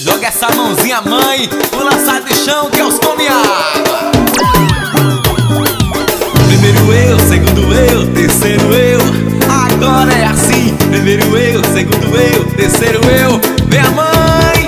Joga essa mãozinha, mãe, pula, sai do chão que os come água. Primeiro eu, segundo eu, terceiro eu. Agora é assim. Primeiro eu, segundo eu, terceiro eu. Vem a mãe.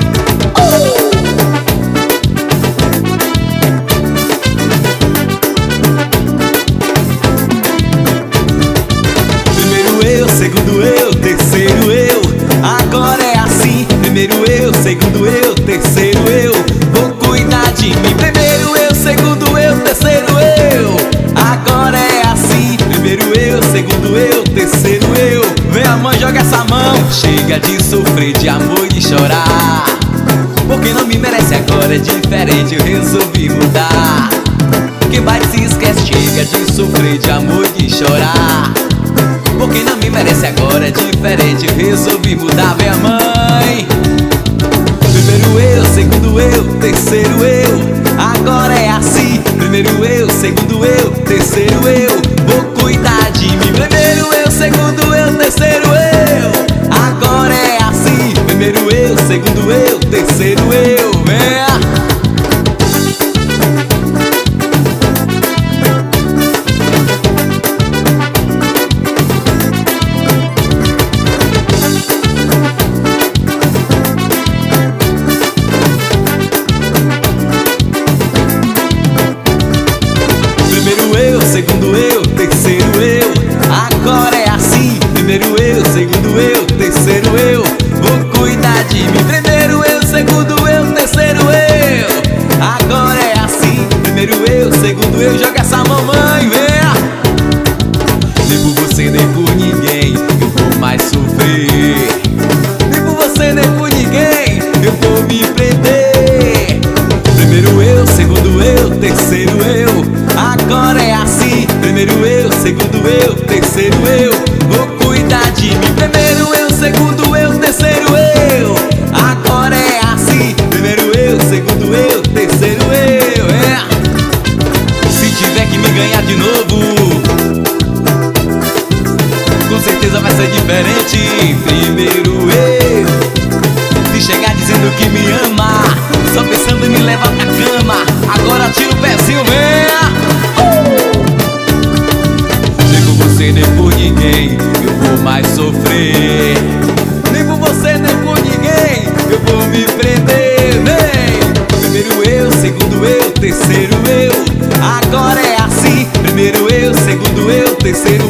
Primeiro eu, segundo eu, terceiro eu. Agora é assim. Primeiro eu, segundo eu, terceiro eu. Vou cuidar de mim. Primeiro eu, segundo eu, terceiro eu. Agora é assim. Primeiro eu, segundo eu, terceiro eu. Vem a mãe, joga essa mão. Chega de sofrer, de amor e de chorar. Porque não me merece agora, é diferente, eu resolvi mudar. Quem vai se esquece, chega de sofrer, de amor e de chorar. Porque não me merece agora, é diferente, eu resolvi mudar. Vem a mãe. Primeiro eu, segundo eu, terceiro eu. Agora é assim. Primeiro eu, segundo eu, terceiro eu. Vou cuidar de mim. Primeiro eu, segundo eu, terceiro eu. Agora é assim. Primeiro eu, segundo eu, terceiro eu. Vem. Segundo eu, terceiro eu. Agora é assim. Primeiro eu, segundo eu, terceiro eu. Vou cuidar de mim. Primeiro eu, segundo eu, terceiro eu. Agora é assim. Primeiro eu, segundo eu. Joga essa mamãe, vem. Nem por você, nem por ninguém eu vou mais sofrer. Nem por você, nem por ninguém eu vou me prender. Primeiro eu, segundo eu, terceiro eu. Agora é assim. Primeiro eu, segundo eu, terceiro eu. Vou cuidar de mim. Primeiro eu, segundo eu, terceiro eu. Agora é assim. Primeiro eu, segundo eu, terceiro eu. É. Se tiver que me ganhar de novo, com certeza vai ser diferente. Primeiro eu. Se chegar dizendo que me ama, só pensando em me levar pra cama, agora tira o pezinho, vem. Nem por você, nem por ninguém eu vou mais sofrer. Nem por você, nem por ninguém eu vou me prender, vem. Primeiro eu, segundo eu, terceiro eu. Agora é assim. Primeiro eu, segundo eu, terceiro